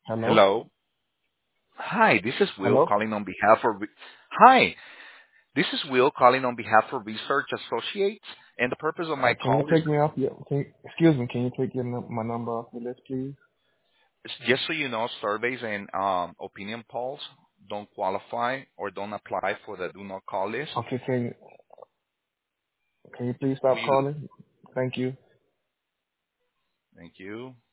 Hello? Hello. Hi, this is Will Hello? calling on behalf of. Hi, this is Will calling on behalf of Research Associates, and the purpose of my Can you call take me off your, excuse me, can you take my number off the list, please? is just so you know, surveys and opinion polls don't qualify or don't apply for the do not call list. Okay, can you please stop We calling? Thank you. thank you.